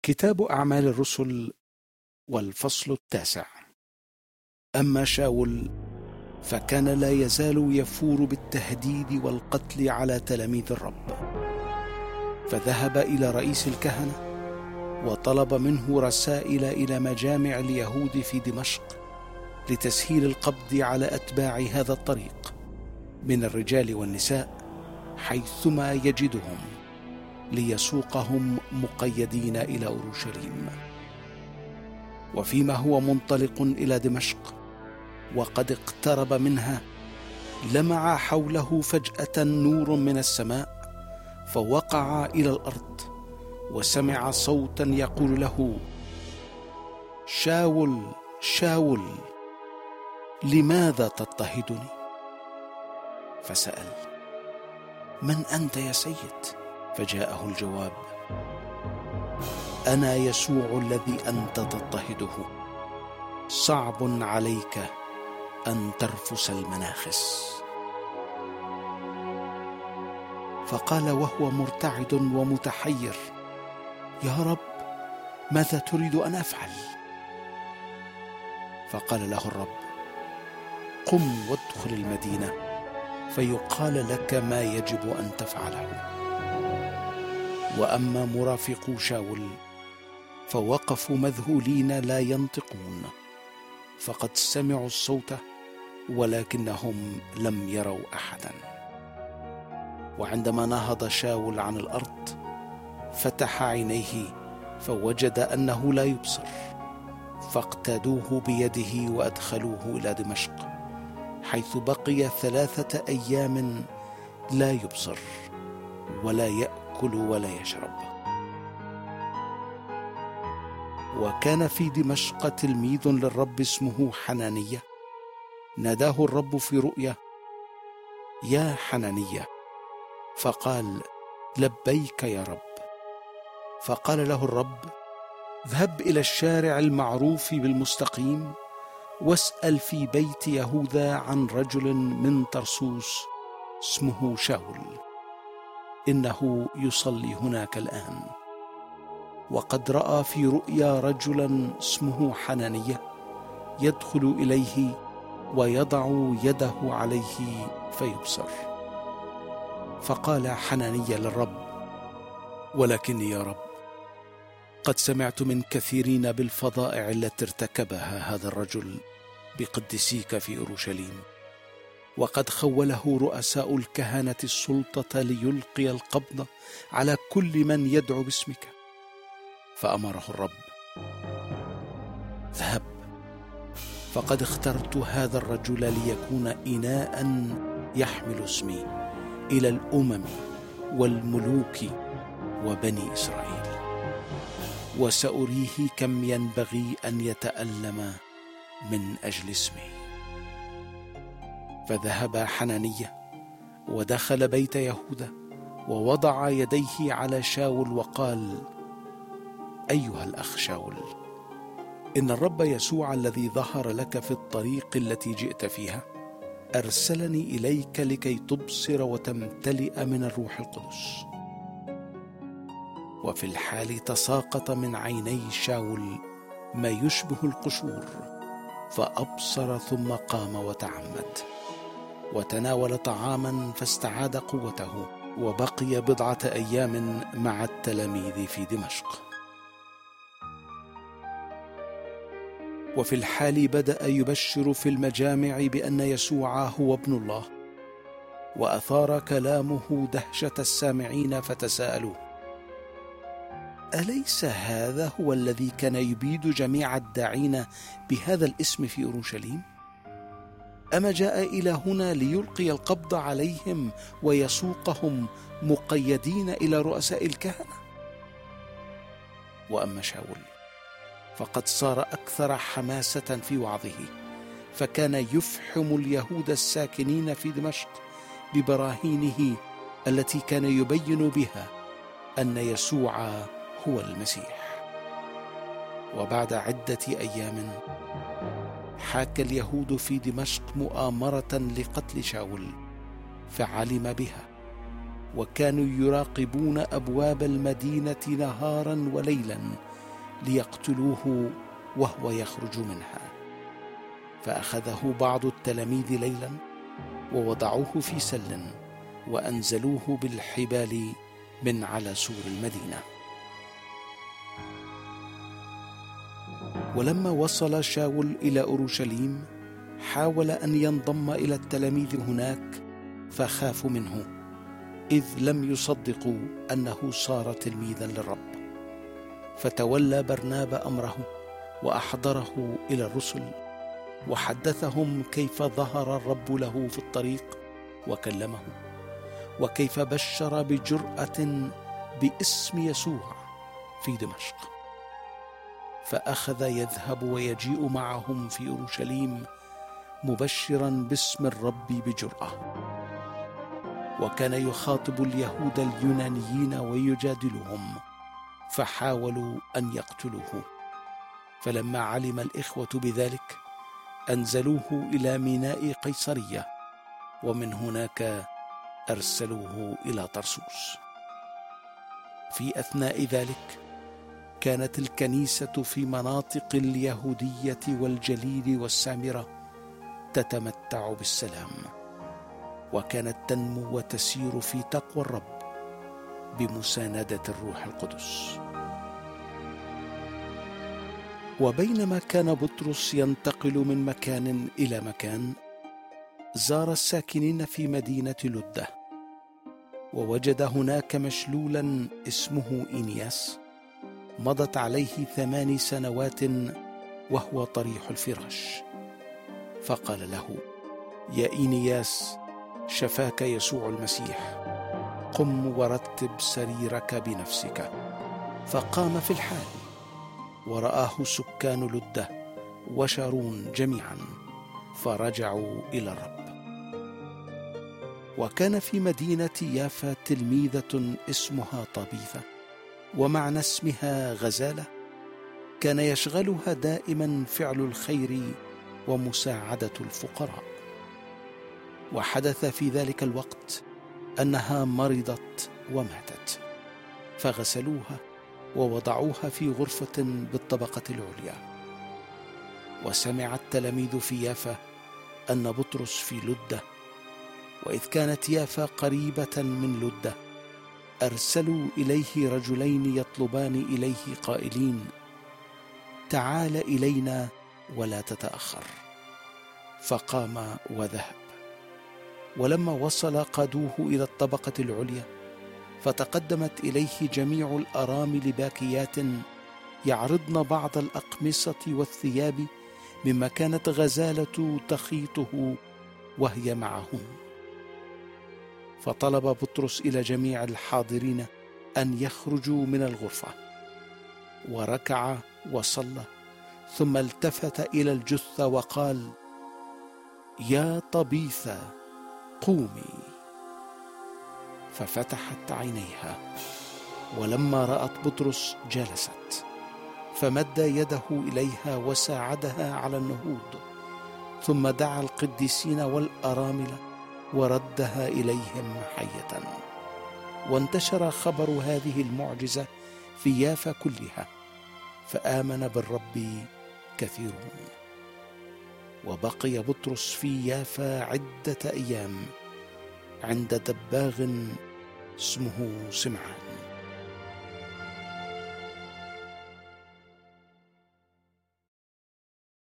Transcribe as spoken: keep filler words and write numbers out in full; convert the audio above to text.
كتاب أعمال الرسل والفصل التاسع. أما شاول فكان لا يزال يفور بالتهديد والقتل على تلاميذ الرب، فذهب إلى رئيس الكهنة وطلب منه رسائل إلى مجامع اليهود في دمشق لتسهيل القبض على أتباع هذا الطريق من الرجال والنساء حيثما يجدهم، ليسوقهم مقيدين إلى أورشليم. وفيما هو منطلق إلى دمشق وقد اقترب منها، لمع حوله فجأة نور من السماء، فوقع إلى الأرض وسمع صوتا يقول له: شاول شاول، لماذا تضطهدني؟ فسأل: من أنت يا سيد؟ فجاءه الجواب: أنا يسوع الذي أنت تضطهده، صعب عليك أن ترفس المناخس. فقال وهو مرتعد ومتحير: يا رب، ماذا تريد أن أفعل؟ فقال له الرب: قم وادخل المدينة، فيقال لك ما يجب أن تفعله. وأما مرافقو شاول فوقفوا مذهولين لا ينطقون، فقد سمعوا الصوت ولكنهم لم يروا أحدا. وعندما نهض شاول عن الأرض فتح عينيه فوجد أنه لا يبصر، فاقتادوه بيده وأدخلوه إلى دمشق، حيث بقي ثلاثة أيام لا يبصر ولا يأكل ولا يشرب. وكان في دمشق تلميذ للرب اسمه حنانية، ناداه الرب في رؤيا: يا حنانية. فقال: لبيك يا رب. فقال له الرب: اذهب إلى الشارع المعروف بالمستقيم، واسأل في بيت يهوذا عن رجل من طرسوس اسمه شاول، إنه يصلي هناك الآن. وقد رأى في رؤيا رجلا اسمه حنانية يدخل إليه ويضع يده عليه فيبصر. فقال حنانية للرب: ولكني يا رب قد سمعت من كثيرين بالفظائع التي ارتكبها هذا الرجل بقدسيك في أورشليم، وقد خوله رؤساء الكهنة السلطة ليلقي القبض على كل من يدعو باسمك. فأمره الرب: اذهب، فقد اخترت هذا الرجل ليكون إناء يحمل اسمي إلى الأمم والملوك وبني إسرائيل، وسأريه كم ينبغي أن يتألم من أجل اسمي. فذهب حنانية ودخل بيت يهوذا ووضع يديه على شاول وقال: أيها الأخ شاول، إن الرب يسوع الذي ظهر لك في الطريق التي جئت فيها أرسلني إليك لكي تبصر وتمتلئ من الروح القدس. وفي الحال تساقط من عيني شاول ما يشبه القشور، فأبصر ثم قام وتعمد وتناول طعاما فاستعاد قوته، وبقي بضعة أيام مع التلاميذ في دمشق. وفي الحال بدأ يبشر في المجامع بأن يسوع هو ابن الله، وأثار كلامه دهشة السامعين فتساءلوا: أليس هذا هو الذي كان يبيد جميع الداعين بهذا الاسم في أورشليم؟ أما جاء إلى هنا ليلقي القبض عليهم ويسوقهم مقيدين إلى رؤساء الكهنة؟ وأما شاول فقد صار أكثر حماسة في وعظه، فكان يفحم اليهود الساكنين في دمشق ببراهينه التي كان يبين بها أن يسوع هو المسيح. وبعد عدة أيام حاك اليهود في دمشق مؤامرة لقتل شاول، فعلم بها، وكانوا يراقبون أبواب المدينة نهارا وليلا ليقتلوه وهو يخرج منها. فأخذه بعض التلاميذ ليلا ووضعوه في سل وأنزلوه بالحبال من على سور المدينة. ولما وصل شاول إلى أورشليم حاول أن ينضم إلى التلاميذ هناك، فخافوا منه إذ لم يصدقوا أنه صار تلميذا للرب. فتولى برنابا أمره وأحضره إلى الرسل، وحدثهم كيف ظهر الرب له في الطريق وكلمه، وكيف بشر بجرأة باسم يسوع في دمشق. فأخذ يذهب ويجيء معهم في أورشليم مبشرا باسم الرب بجرأة، وكان يخاطب اليهود اليونانيين ويجادلهم، فحاولوا أن يقتلوه. فلما علم الإخوة بذلك أنزلوه إلى ميناء قيصرية، ومن هناك أرسلوه إلى طرسوس. في أثناء ذلك كانت الكنيسة في مناطق اليهودية والجليل والسامرة تتمتع بالسلام، وكانت تنمو وتسير في تقوى الرب بمساندة الروح القدس. وبينما كان بطرس ينتقل من مكان إلى مكان، زار الساكنين في مدينة لدة، ووجد هناك مشلولا اسمه إنياس مضت عليه ثمان سنوات وهو طريح الفراش. فقال له: يا إنياس، شفاك يسوع المسيح، قم ورتب سريرك بنفسك. فقام في الحال، ورآه سكان لدة وشارون جميعا، فرجعوا إلى الرب. وكان في مدينة يافا تلميذة اسمها طبيثة، ومعنى اسمها غزالة. كان يشغلها دائما فعل الخير ومساعدة الفقراء. وحدث في ذلك الوقت أنها مرضت وماتت، فغسلوها ووضعوها في غرفة بالطبقة العليا. وسمع التلاميذ في يافا أن بطرس في لدة، وإذ كانت يافا قريبة من لدة أرسلوا إليه رجلين يطلبان إليه قائلين: تعال إلينا ولا تتأخر. فقام وذهب. ولما وصل قادوه إلى الطبقة العليا، فتقدمت إليه جميع الأرامل باكيات يعرضن بعض الأقمصة والثياب مما كانت غزالة تخيطه وهي معهن. فطلب بطرس إلى جميع الحاضرين أن يخرجوا من الغرفة، وركع وصلى، ثم التفت إلى الجثة وقال: يا طبيثة، قومي. ففتحت عينيها، ولما رأت بطرس جلست، فمد يده إليها وساعدها على النهوض، ثم دعا القديسين والأرامل وردها إليهم حية. وانتشر خبر هذه المعجزة في يافا كلها، فآمن بالرب كثيرون. وبقي بطرس في يافا عدة أيام عند دباغ اسمه سمعان.